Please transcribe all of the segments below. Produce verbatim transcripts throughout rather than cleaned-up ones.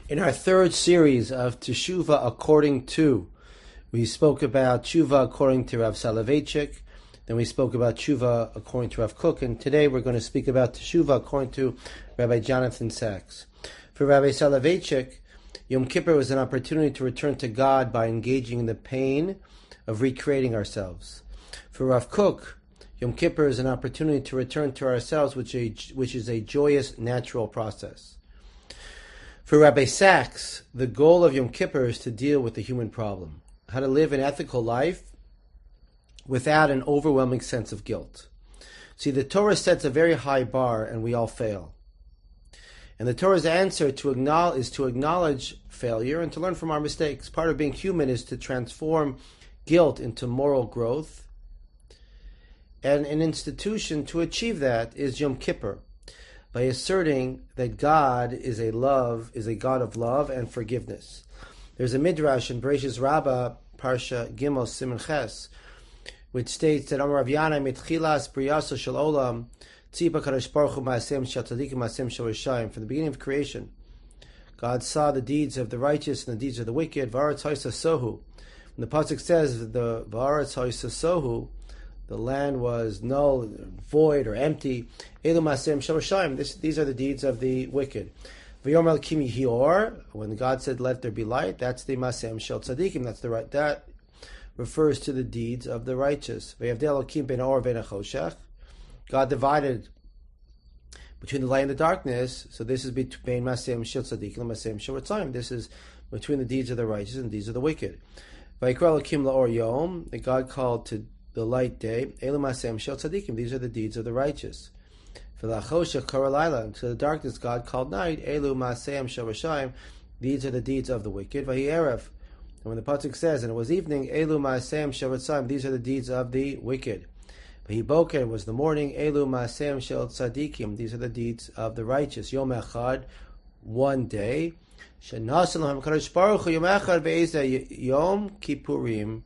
In our third series of Teshuvah According To, we spoke about Teshuvah according to Rav Soloveitchik, then we spoke about Teshuvah according to Rav Kook, and today we're going to speak about Teshuvah according to Rabbi Jonathan Sacks. For Rabbi Soloveitchik, Yom Kippur was an opportunity to return to God by engaging in the pain of recreating ourselves. For Rav Kook, Yom Kippur is an opportunity to return to ourselves, which, a, which is a joyous, natural process. For Rabbi Sacks, the goal of Yom Kippur is to deal with the human problem, how to live an ethical life without an overwhelming sense of guilt. See, the Torah sets a very high bar, and we all fail. And the Torah's answer to acknowledge, is to acknowledge failure and to learn from our mistakes. Part of being human is to transform guilt into moral growth. And an institution to achieve that is Yom Kippur, by asserting that God is a love, is a God of love and forgiveness. There's a midrash in Bereshis Rabbah, Parsha Gimel Siman Ches, which states that Amar Rav Yana mitchilas briyaso shel olam tzipa kadosh baruch hu ma'asem shel tzadikim ma'asem shel rishayim. From the beginning of creation, God saw the deeds of the righteous and the deeds of the wicked. V'aretz ha'isa sohu. When the pasuk says the v'aretz ha'isa sohu, the land was null, void, or empty. Elu ma'asem shel rishayim. These are the deeds of the wicked. V'yomer Elokim yehi or. When God said, "Let there be light," that's the ma'asem shel tzadikim. That's the right. That refers to the deeds of the righteous. V'yavdei Elokim ben or ben choshech. God divided between the light and the darkness. So this is between ma'asem shel tzadikim and ma'asem shel rishayim. This is between the deeds of the righteous and the deeds of the wicked. V'yikra Elokim la'or yom. That God called to the light day. Elu ma'asem shel tzadikim. These are the deeds of the righteous. V'lachoshech kara layla. To the darkness God called night. Elu ma'asem shel rishayim. These are the deeds of the wicked. V'hi erev. And when the pasuk says, and it was evening, Elu ma'asem shel rishayim. These are the deeds of the wicked. V'hi boker was the morning. Elu ma'asem shel tzadikim. These are the deeds of the righteous. Yom echad, one day. Shenas Elohim kadosh baruch hu yom echad ve'ezeh yom kippurim.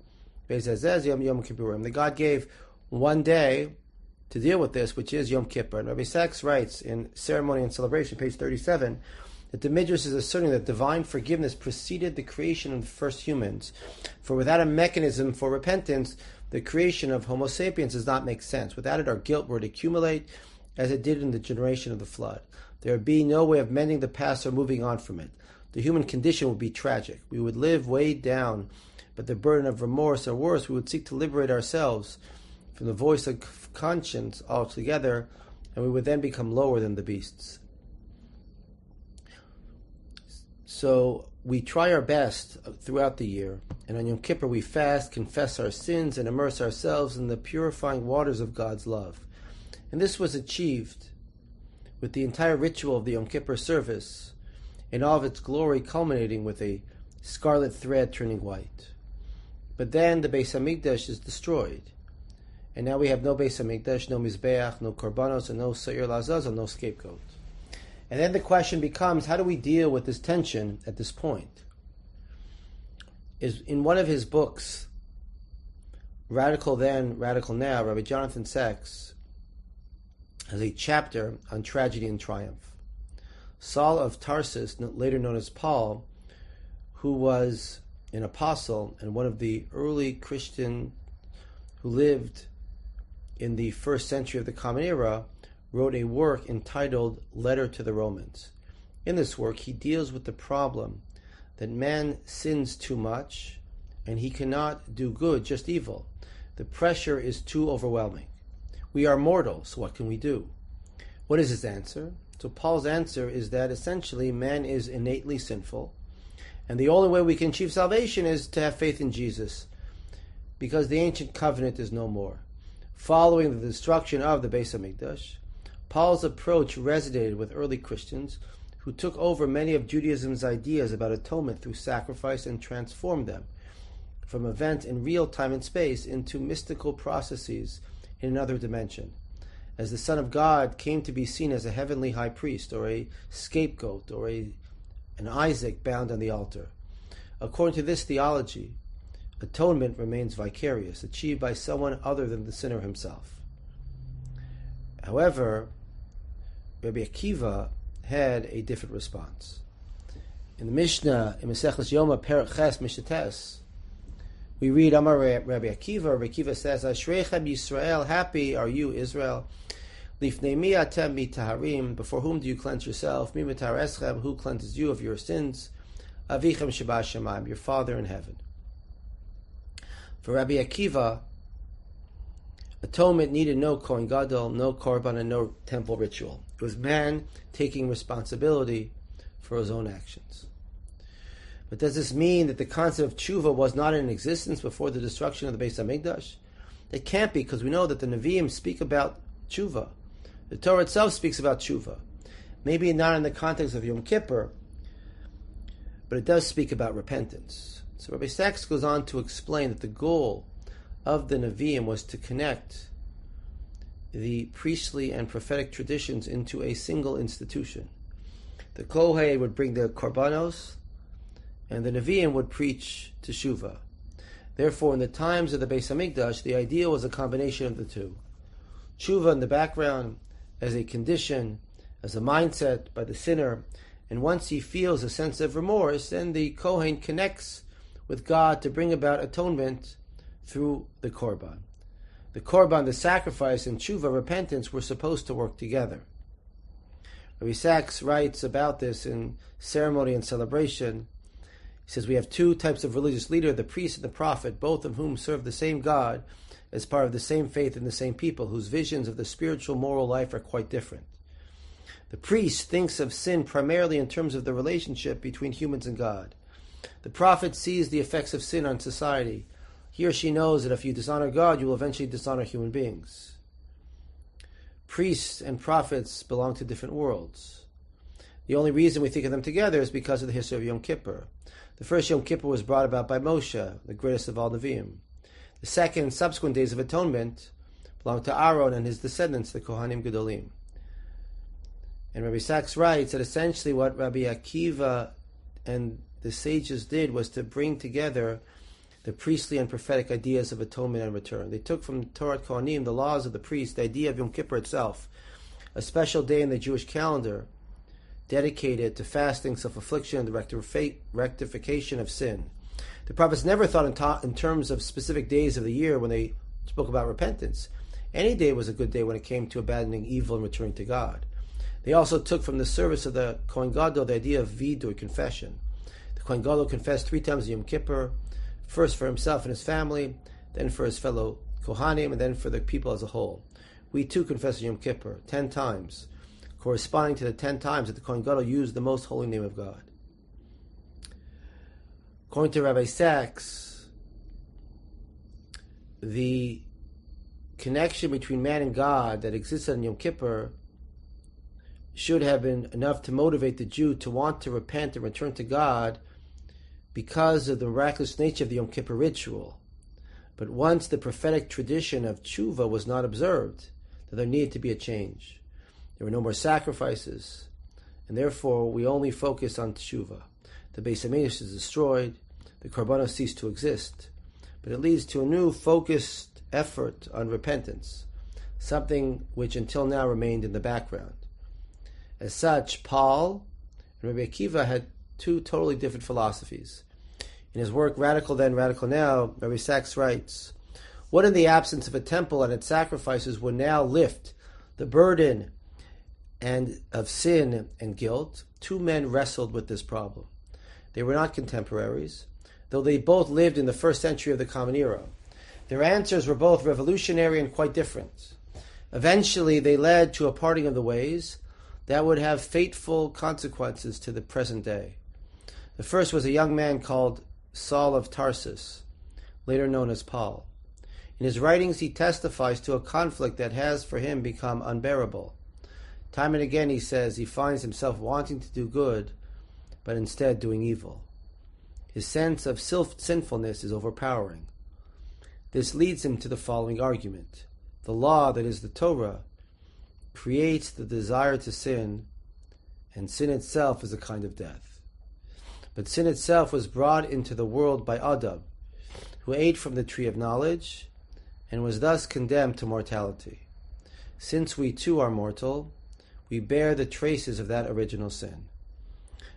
The God gave one day to deal with this, which is Yom Kippur. And Rabbi Sacks writes in Ceremony and Celebration, page thirty-seven, that the Midrash is asserting that divine forgiveness preceded the creation of the first humans. For without a mechanism for repentance, the creation of Homo sapiens does not make sense. Without it, our guilt would accumulate as it did in the generation of the flood. There would be no way of mending the past or moving on from it. The human condition would be tragic. We would live weighed down but the burden of remorse, or worse, we would seek to liberate ourselves from the voice of conscience altogether, and we would then become lower than the beasts. So we try our best throughout the year, and on Yom Kippur we fast, confess our sins, and immerse ourselves in the purifying waters of God's love. And this was achieved with the entire ritual of the Yom Kippur service, in all of its glory culminating with a scarlet thread turning white. But then the Beis Hamikdash is destroyed. And now we have no Beis Hamikdash, no Mizbeach, no Korbanos, and no Seir Lazaz, no scapegoat. And then the question becomes, how do we deal with this tension at this point? Is in one of his books, Radical Then, Radical Now, Rabbi Jonathan Sacks has a chapter on tragedy and triumph. Saul of Tarsus, later known as Paul, who was an apostle and one of the early Christian who lived in the first century of the Common Era, wrote a work entitled Letter to the Romans. In this work, he deals with the problem that man sins too much and he cannot do good, just evil. The pressure is too overwhelming. We are mortal, so what can we do? What is his answer? So Paul's answer is that essentially man is innately sinful, and the only way we can achieve salvation is to have faith in Jesus, because the ancient covenant is no more. Following the destruction of the Beis Hamikdash, Paul's approach resonated with early Christians who took over many of Judaism's ideas about atonement through sacrifice and transformed them from events in real time and space into mystical processes in another dimension. As the Son of God came to be seen as a heavenly high priest, or a scapegoat, or a an Isaac bound on the altar. According to this theology, atonement remains vicarious, achieved by someone other than the sinner himself. However, Rabbi Akiva had a different response. In the Mishnah, in Maseches Yoma, Perek Ches, Mishnah Tes, we read Amar Rabbi Akiva. Rabbi Akiva says, Ashreichem Yisrael, happy are you, Israel. Lifnei mi atem mitaharim, before whom do you cleanse yourself? Mi mitar eschem, who cleanses you of your sins? Avichem sheba shamayim, your Father in heaven. For Rabbi Akiva, atonement needed no Kohen Gadol, no korban, and no temple ritual. It was man taking responsibility for his own actions. But does this mean that the concept of tshuva was not in existence before the destruction of the Beis Hamikdash? It can't be, because we know that the Nevi'im speak about tshuva. The Torah itself speaks about tshuva. Maybe not in the context of Yom Kippur, but it does speak about repentance. So Rabbi Sachs goes on to explain that the goal of the Nevi'im was to connect the priestly and prophetic traditions into a single institution. The Kohen would bring the korbanos, and the Nevi'im would preach teshuvah. Therefore, in the times of the Beis Hamikdash, the idea was a combination of the two. Tshuva in the background, as a condition, as a mindset by the sinner, and once he feels a sense of remorse, then the Kohen connects with God to bring about atonement through the korban. The korban, the sacrifice, and tshuva, repentance, were supposed to work together. Rabbi Sachs writes about this in Ceremony and Celebration. He says, we have two types of religious leader, the priest and the prophet, both of whom serve the same God as part of the same faith and the same people, whose visions of the spiritual moral life are quite different. The priest thinks of sin primarily in terms of the relationship between humans and God. The prophet sees the effects of sin on society. He or she knows that if you dishonor God, you will eventually dishonor human beings. Priests and prophets belong to different worlds. The only reason we think of them together is because of the history of Yom Kippur. The first Yom Kippur was brought about by Moshe, the greatest of all Nevi'im. The second and subsequent days of atonement belong to Aaron and his descendants, the Kohanim Gedolim. And Rabbi Sachs writes that essentially what Rabbi Akiva and the sages did was to bring together the priestly and prophetic ideas of atonement and return. They took from Torah Kohanim, the laws of the priest, the idea of Yom Kippur itself, a special day in the Jewish calendar dedicated to fasting, self-affliction, and the rectifi- rectification of sin. The prophets never thought in, ta- in terms of specific days of the year when they spoke about repentance. Any day was a good day when it came to abandoning evil and returning to God. They also took from the service of the Kohen Gadol the idea of vidur, confession. The Kohen Gadol confessed three times Yom Kippur, first for himself and his family, then for his fellow Kohanim, and then for the people as a whole. We too confess Yom Kippur ten times, corresponding to the ten times that the Kohen Gadol used the most holy name of God. According to Rabbi Sachs, the connection between man and God that existed in Yom Kippur should have been enough to motivate the Jew to want to repent and return to God because of the miraculous nature of the Yom Kippur ritual. But once the prophetic tradition of tshuva was not observed, that there needed to be a change. There were no more sacrifices, and therefore we only focus on tshuva. The Beis Hamikdash is destroyed, the korbanos cease to exist, but it leads to a new focused effort on repentance, something which until now remained in the background. As such, Paul and Rabbi Akiva had two totally different philosophies. In his work Radical Then, Radical Now, Rabbi Sachs writes, what in the absence of a temple and its sacrifices would now lift the burden and of sin and guilt? Two men wrestled with this problem. They were not contemporaries, though they both lived in the first century of the Common Era. Their answers were both revolutionary and quite different. Eventually, they led to a parting of the ways that would have fateful consequences to the present day. The first was a young man called Saul of Tarsus, later known as Paul. In his writings, he testifies to a conflict that has for him become unbearable. Time and again, he says, he finds himself wanting to do good, but instead doing evil. His sense of self sinfulness is overpowering. This leads him to the following argument. The law, that is the Torah, creates the desire to sin, and sin itself is a kind of death. But sin itself was brought into the world by Adam, who ate from the tree of knowledge, and was thus condemned to mortality. Since we too are mortal, we bear the traces of that original sin.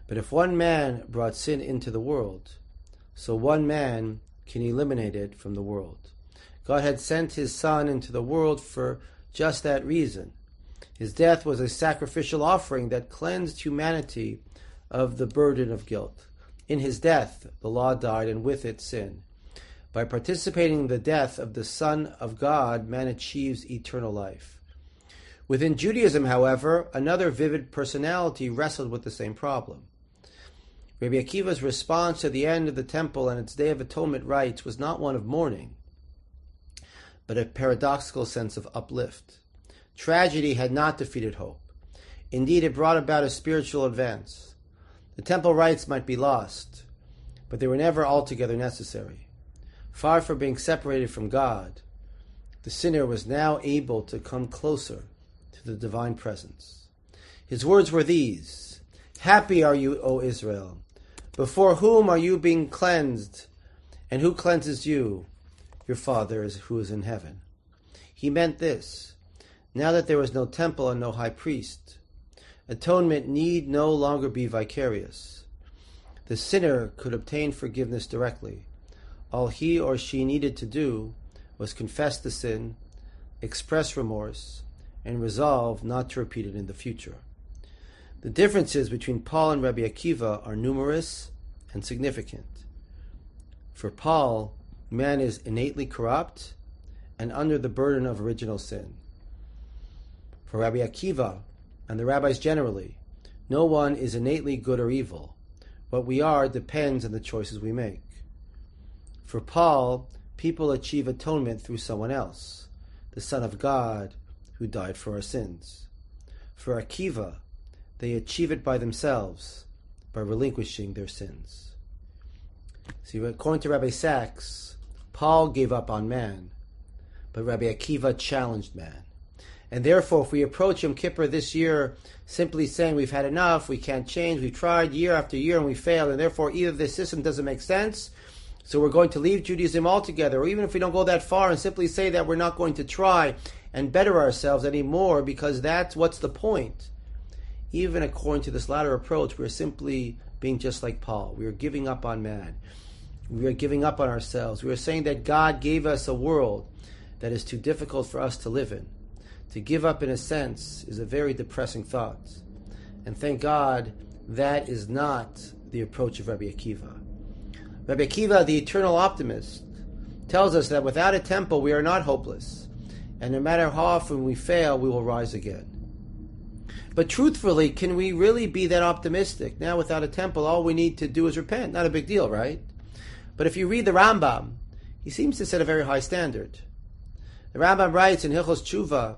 But if one man brought sin into the world, so one man can eliminate it from the world. God had sent his Son into the world for just that reason. His death was a sacrificial offering that cleansed humanity of the burden of guilt. In his death, the law died, and with it, sin. By participating in the death of the Son of God, man achieves eternal life. Within Judaism, however, another vivid personality wrestled with the same problem. Rabbi Akiva's response to the end of the temple and its Day of Atonement rites was not one of mourning, but a paradoxical sense of uplift. Tragedy had not defeated hope. Indeed, it brought about a spiritual advance. The temple rites might be lost, but they were never altogether necessary. Far from being separated from God, the sinner was now able to come closer to the divine presence. His words were these: "Happy are you, O Israel, before whom are you being cleansed, and who cleanses you? Your Father is who is in heaven." He meant this: now that there was no temple and no high priest, atonement need no longer be vicarious. The sinner could obtain forgiveness directly. All he or she needed to do was confess the sin, express remorse, and resolve not to repeat it in the future. The differences between Paul and Rabbi Akiva are numerous and significant. For Paul, man is innately corrupt and under the burden of original sin. For Rabbi Akiva, and the rabbis generally, no one is innately good or evil. What we are depends on the choices we make. For Paul, people achieve atonement through someone else, the Son of God, who died for our sins. For Akiva, they achieve it by themselves, by relinquishing their sins. See, according to Rabbi Sachs, Paul gave up on man, but Rabbi Akiva challenged man. And therefore, if we approach Yom Kippur this year simply saying we've had enough, we can't change, we've tried year after year and we failed, and therefore either this system doesn't make sense, so we're going to leave Judaism altogether, or even if we don't go that far and simply say that we're not going to try and better ourselves anymore because that's what's the point. Even according to this latter approach, we're simply being just like Paul. We are giving up on man. We are giving up on ourselves. We are saying that God gave us a world that is too difficult for us to live in. To give up, in a sense, is a very depressing thought. And thank God that is not the approach of Rabbi Akiva. Rabbi Akiva, the eternal optimist, tells us that without a temple we are not hopeless. And no matter how often we fail, we will rise again. But truthfully, can we really be that optimistic? Now, without a temple, all we need to do is repent. Not a big deal, right? But if you read the Rambam, he seems to set a very high standard. The Rambam writes in Hilchos Tshuva,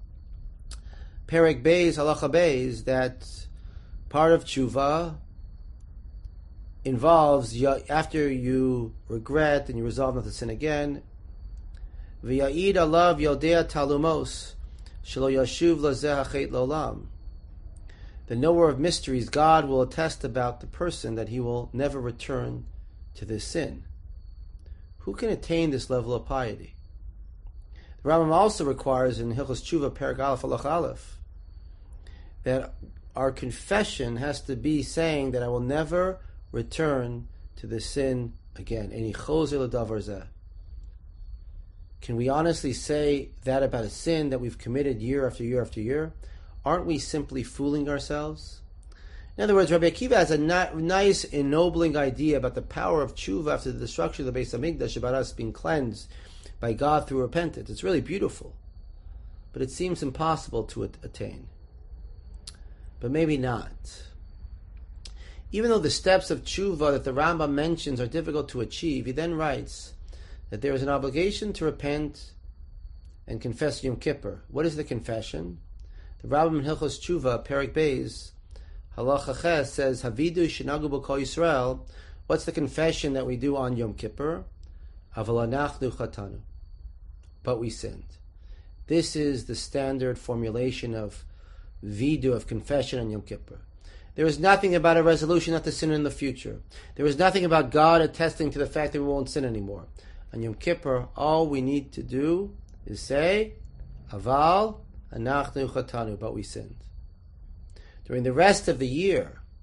Perek Beis, Halacha Beis, that part of Tshuva involves, after you regret and you resolve not to sin again, V'ya'id alav yodea talumos, shelo yashuv lazeh hachet lolam. The knower of mysteries, God will attest about the person that he will never return to this sin. Who can attain this level of piety? The Rambam also requires in Hilchos Tshuva, Perek Aleph, Halacha Aleph, that our confession has to be saying that I will never return to this sin again. Eni chozer l'davar zeh. Can we honestly say that about a sin that we've committed year after year after year? Aren't we simply fooling ourselves? In other words, Rabbi Akiva has a ni- nice, ennobling idea about the power of tshuva after the destruction of the Beis Hamikdash, about us being cleansed by God through repentance. It's really beautiful, but it seems impossible to at- attain. But maybe not. Even though the steps of tshuva that the Rambam mentions are difficult to achieve, he then writes that there is an obligation to repent and confess Yom Kippur. What is the confession? The Rambam in Hilchos Tshuva, Perek Beis, Halacha Ches says, Havidu shenagu b'kol Yisrael. What's the confession that we do on Yom Kippur? Aval anachnu chatanu. But we sinned. This is the standard formulation of vidu, of confession on Yom Kippur. There is nothing about a resolution not to sin in the future. There is nothing about God attesting to the fact that we won't sin anymore. On Yom Kippur, all we need to do is say, Aval anachnu chatanu, but we sinned. During the rest of the year,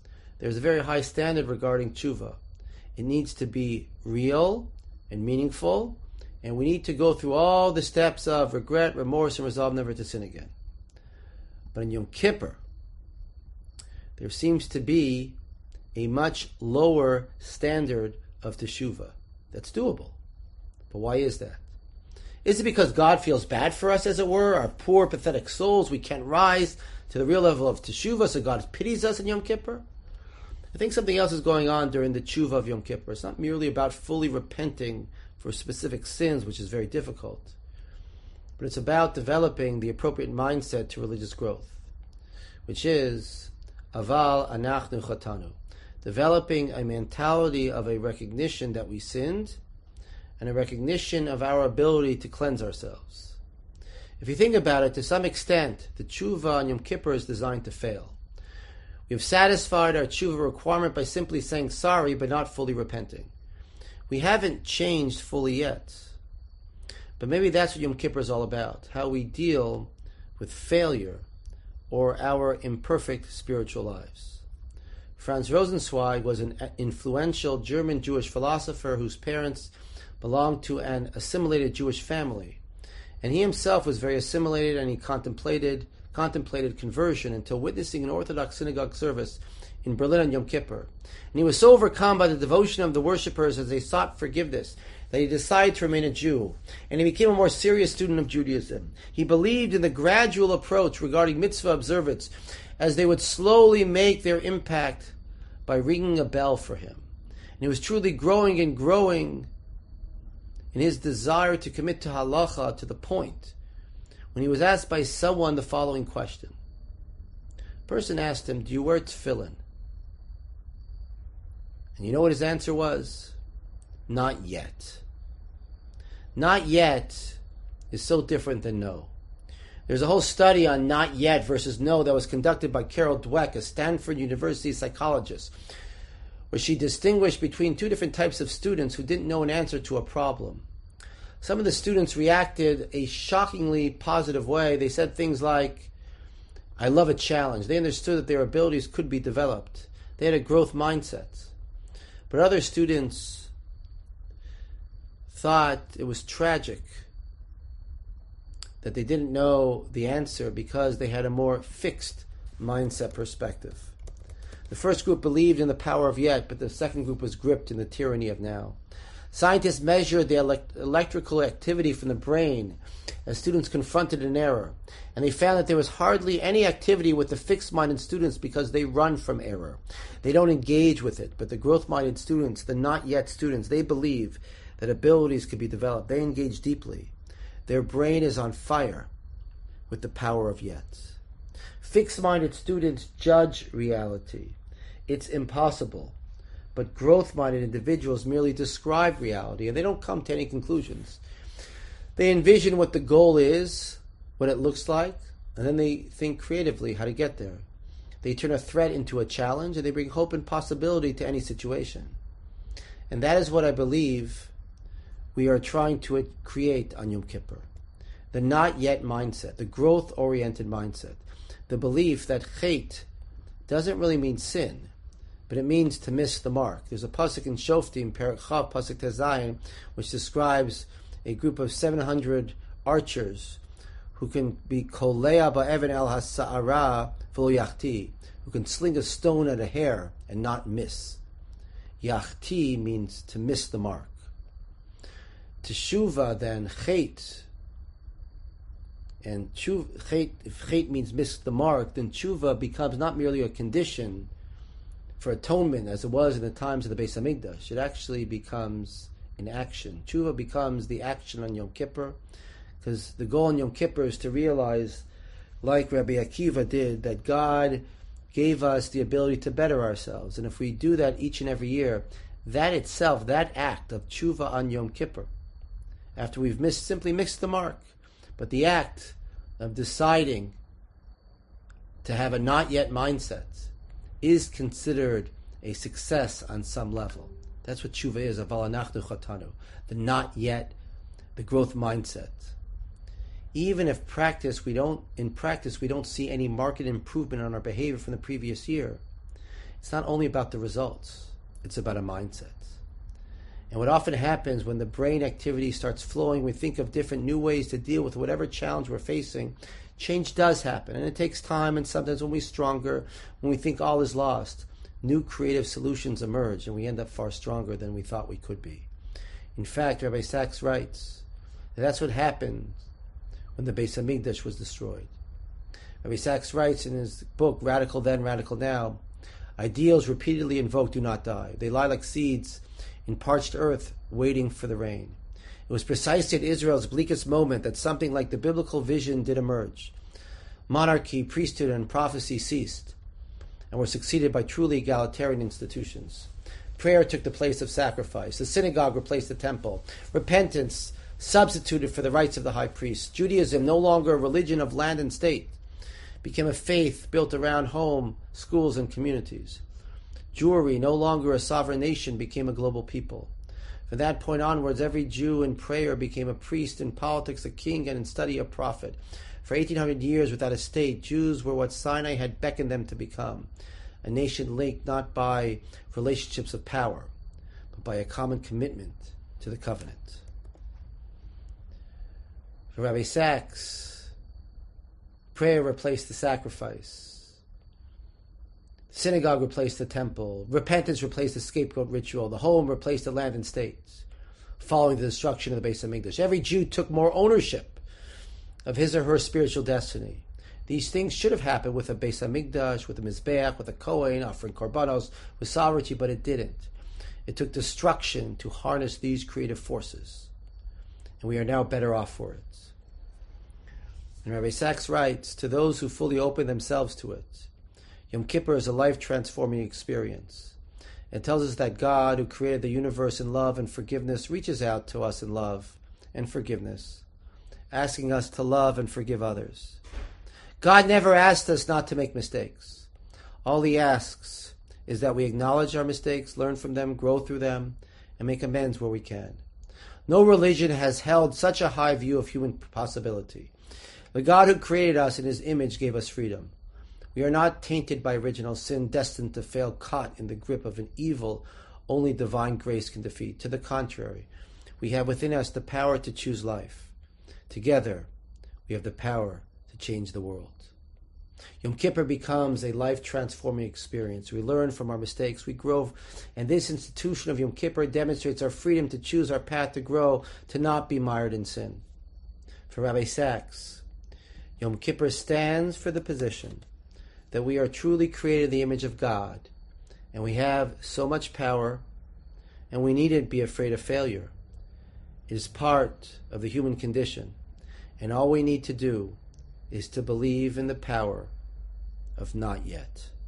there's a very high standard regarding tshuva. It needs to be real and meaningful, and we need to go through all the steps of regret, remorse, and resolve never to sin again. But in Yom Kippur, there seems to be a much lower standard of teshuvah that's doable. But why is that? Is it because God feels bad for us, as it were, our poor, pathetic souls? We can't rise to the real level of teshuvah, so God pities us in Yom Kippur? I think something else is going on during the tshuva of Yom Kippur. It's not merely about fully repenting for specific sins, which is very difficult, but it's about developing the appropriate mindset to religious growth, which is aval anachnu chatanu, developing a mentality of a recognition that we sinned and a recognition of our ability to cleanse ourselves. If you think about it, to some extent, the tshuva on Yom Kippur is designed to fail. We have satisfied our tshuva requirement by simply saying sorry, but not fully repenting. We haven't changed fully yet. But maybe that's what Yom Kippur is all about, how we deal with failure or our imperfect spiritual lives. Franz Rosenzweig was an influential German Jewish philosopher whose parents belonged to an assimilated Jewish family. And he himself was very assimilated, and he contemplated contemplated conversion until witnessing an Orthodox synagogue service in Berlin on Yom Kippur. And he was so overcome by the devotion of the worshippers as they sought forgiveness that he decided to remain a Jew. And he became a more serious student of Judaism. He believed in the gradual approach regarding mitzvah observance as they would slowly make their impact by ringing a bell for him. And he was truly growing and growing in his desire to commit to halacha to the point when he was asked by someone the following question. A person asked him, "Do you wear tefillin?" And you know what his answer was? Not yet. Not yet is so different than no. There's a whole study on not yet versus no that was conducted by Carol Dweck, a Stanford University psychologist, where she distinguished between two different types of students who didn't know an answer to a problem. Some of the students reacted a shockingly positive way. They said things like, "I love a challenge." They understood that their abilities could be developed. They had a growth mindset. But other students thought it was tragic that they didn't know the answer because they had a more fixed mindset perspective. The first group believed in the power of yet, but the second group was gripped in the tyranny of now. Scientists measured the elect- electrical activity from the brain as students confronted an error, and they found that there was hardly any activity with the fixed-minded students because they run from error. They don't engage with it, but the growth-minded students, the not-yet students, they believe that abilities could be developed. They engage deeply. Their brain is on fire with the power of yet. Fixed-minded students judge reality. It's impossible. But growth-minded individuals merely describe reality, and they don't come to any conclusions. They envision what the goal is, what it looks like, and then they think creatively how to get there. They turn a threat into a challenge, and they bring hope and possibility to any situation. And that is what I believe we are trying to create on Yom Kippur. The not-yet mindset, the growth-oriented mindset, the belief that chet doesn't really mean sin, but it means to miss the mark. There's a pasuk in Shoftim, Perek Chav, pasuk Tezayin, which describes a group of seven hundred archers who can be kolea ba'even el hasa'ara v'lo yachti, who can sling a stone at a hair and not miss. Yachti means to miss the mark. Teshuvah, then, chet, and tshuv, chet, if chet means miss the mark, then tshuva becomes not merely a condition for atonement, as it was in the times of the Beis Hamikdash. It actually becomes an action. Tshuva becomes the action on Yom Kippur, because the goal on Yom Kippur is to realize, like Rabbi Akiva did, that God gave us the ability to better ourselves. And if we do that each and every year, that itself, that act of tshuva on Yom Kippur, after we've missed, simply missed the mark, but the act of deciding to have a not yet mindset is considered a success on some level. That's what tshuva is, aval anachnu chatanu, the not yet, the growth mindset. Even if practice we don't, in practice we don't see any marked improvement on our behavior from the previous year, It's not only about the results, it's about a mindset. And what often happens when the brain activity starts flowing, we think of different new ways to deal with whatever challenge we're facing. Change does happen, and it takes time, and sometimes when we're stronger, when we think all is lost, new creative solutions emerge, and we end up far stronger than we thought we could be. In fact, Rabbi Sachs writes that that's what happened when the Beis Hamikdash was destroyed. Rabbi Sachs writes in his book, Radical Then, Radical Now, ideals repeatedly invoked do not die. They lie like seeds in parched earth waiting for the rain. It was precisely at Israel's bleakest moment that something like the biblical vision did emerge. Monarchy, priesthood, and prophecy ceased and were succeeded by truly egalitarian institutions. Prayer took the place of sacrifice. The synagogue replaced the temple. Repentance substituted for the rights of the high priest. Judaism, no longer a religion of land and state, became a faith built around home, schools, and communities. Jewry, no longer a sovereign nation, became a global people. From that point onwards, every Jew in prayer became a priest, in politics a king, and in study a prophet. For eighteen hundred years without a state, Jews were what Sinai had beckoned them to become, a nation linked not by relationships of power, but by a common commitment to the covenant. For Rabbi Sachs, prayer replaced the sacrifice. The synagogue replaced the temple. Repentance replaced the scapegoat ritual. The home replaced the land and state, following the destruction of the Beis Hamikdash. Every Jew took more ownership of his or her spiritual destiny. These things should have happened with a Beis Hamikdash, with a Mizbeach, with a Kohen, offering korbanos, with sovereignty, but it didn't. It took destruction to harness these creative forces. And we are now better off for it. And Rabbi Sachs writes, to those who fully open themselves to it, Yom Kippur is a life-transforming experience. It tells us that God, who created the universe in love and forgiveness, reaches out to us in love and forgiveness, asking us to love and forgive others. God never asked us not to make mistakes. All he asks is that we acknowledge our mistakes, learn from them, grow through them, and make amends where we can. No religion has held such a high view of human possibility. The God who created us in his image gave us freedom. We are not tainted by original sin, destined to fail, caught in the grip of an evil only divine grace can defeat. To the contrary, we have within us the power to choose life. Together, we have the power to change the world. Yom Kippur becomes a life-transforming experience. We learn from our mistakes, we grow, and this institution of Yom Kippur demonstrates our freedom to choose our path to grow, to not be mired in sin. For Rabbi Sachs, Yom Kippur stands for the position that we are truly created in the image of God, and we have so much power, and we needn't be afraid of failure. It is part of the human condition, and all we need to do is to believe in the power of not yet.